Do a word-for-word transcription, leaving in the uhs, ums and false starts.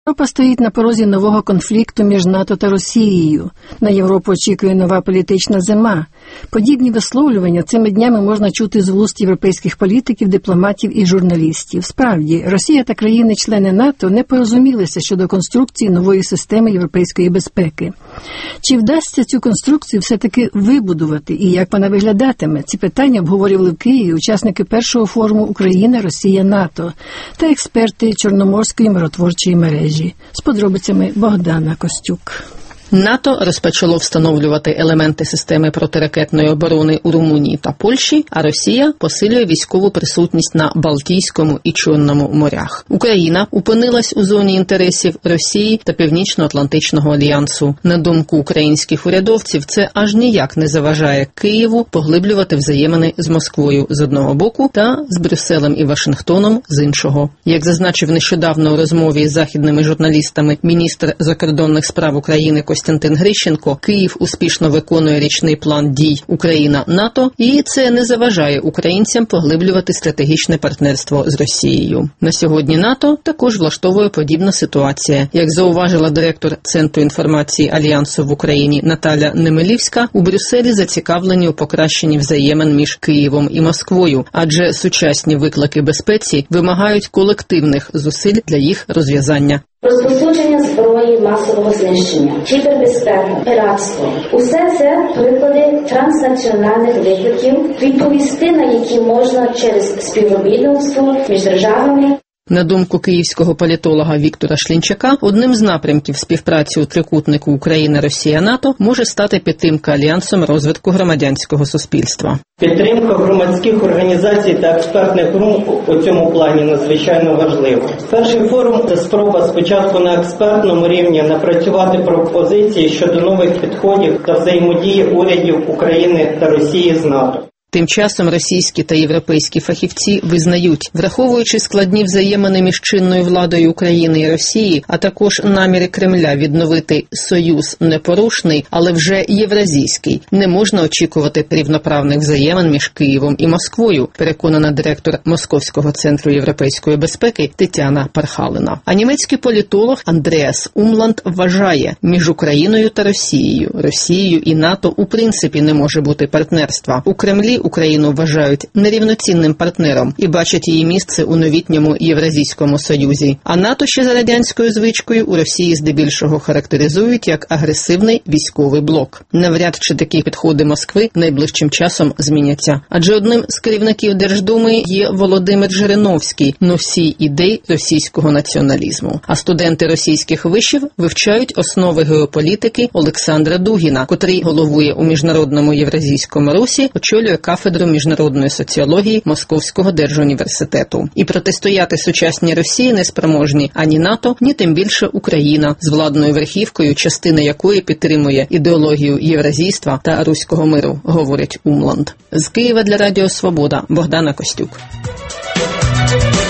Європа стоїть на порозі нового конфлікту між НАТО та Росією. На Європу очікує нова політична зима. Подібні висловлювання цими днями можна чути з вуст європейських політиків, дипломатів і журналістів. Справді, Росія та країни-члени НАТО не порозумілися щодо конструкції нової системи європейської безпеки. Чи вдасться цю конструкцію все-таки вибудувати і як вона виглядатиме? Ці питання обговорювали в Києві учасники першого форуму «Україна, Росія, НАТО» та експерти Чорноморської миротворчої мережі. З подробицями Богдана Костюк. НАТО розпочало встановлювати елементи системи протиракетної оборони у Румунії та Польщі, а Росія посилює військову присутність на Балтійському і Чорному морях. Україна опинилась у зоні інтересів Росії та Північно-Атлантичного альянсу. На думку українських урядовців, це аж ніяк не заважає Києву поглиблювати взаємини з Москвою з одного боку та з Брюсселем і Вашингтоном з іншого. Як зазначив нещодавно у розмові з західними журналістами міністр закордонних справ України Костянтин Грищенко, Київ успішно виконує річний план дій Україна-НАТО, і це не заважає українцям поглиблювати стратегічне партнерство з Росією. На сьогодні НАТО також влаштовує подібна ситуація. Як зауважила директор Центру інформації Альянсу в Україні Наталя Немелівська, у Брюсселі зацікавлені у покращенні взаємин між Києвом і Москвою, адже сучасні виклики безпеці вимагають колективних зусиль для їх розв'язання. Розповсюдження зброї масового знищення, кібербезпека, піратство – усе це приклади транснаціональних викликів, відповісти на які можна через співробітництво між державами. На думку київського політолога Віктора Шлінчака, одним з напрямків співпраці у трикутнику Україна-Росія-НАТО може стати підтримка Альянсом розвитку громадянського суспільства. Підтримка громадських організацій та експертних груп у цьому плані надзвичайно важлива. Перший форум – це спроба спочатку на експертному рівні напрацювати пропозиції щодо нових підходів та взаємодії урядів України та Росії з НАТО. Тим часом російські та європейські фахівці визнають, враховуючи складні взаємини між чинною владою України і Росії, а також наміри Кремля відновити союз непорушний, але вже євразійський, не можна очікувати рівноправних взаємин між Києвом і Москвою, переконана директор Московського центру європейської безпеки Тетяна Пархалина. А німецький політолог Андреас Умланд вважає, між Україною та Росією, Росією і НАТО у принципі не може бути партнерства. У Кремлі Україну вважають нерівноцінним партнером і бачать її місце у новітньому Євразійському Союзі. А НАТО ще за радянською звичкою у Росії здебільшого характеризують як агресивний військовий блок. Навряд чи такі підходи Москви найближчим часом зміняться. Адже одним з керівників Держдуми є Володимир Жириновський, носій ідей російського націоналізму. А студенти російських вишів вивчають основи геополітики Олександра Дугіна, котрий головує у Міжнародному Євразійському русі, очолює кафедру міжнародної соціології Московського держуніверситету. І протистояти сучасній Росії не спроможні ані НАТО, ні тим більше Україна, з владною верхівкою, частина якої підтримує ідеологію євразійства та руського миру, говорить Умланд. З Києва для Радіо Свобода Богдана Костюк.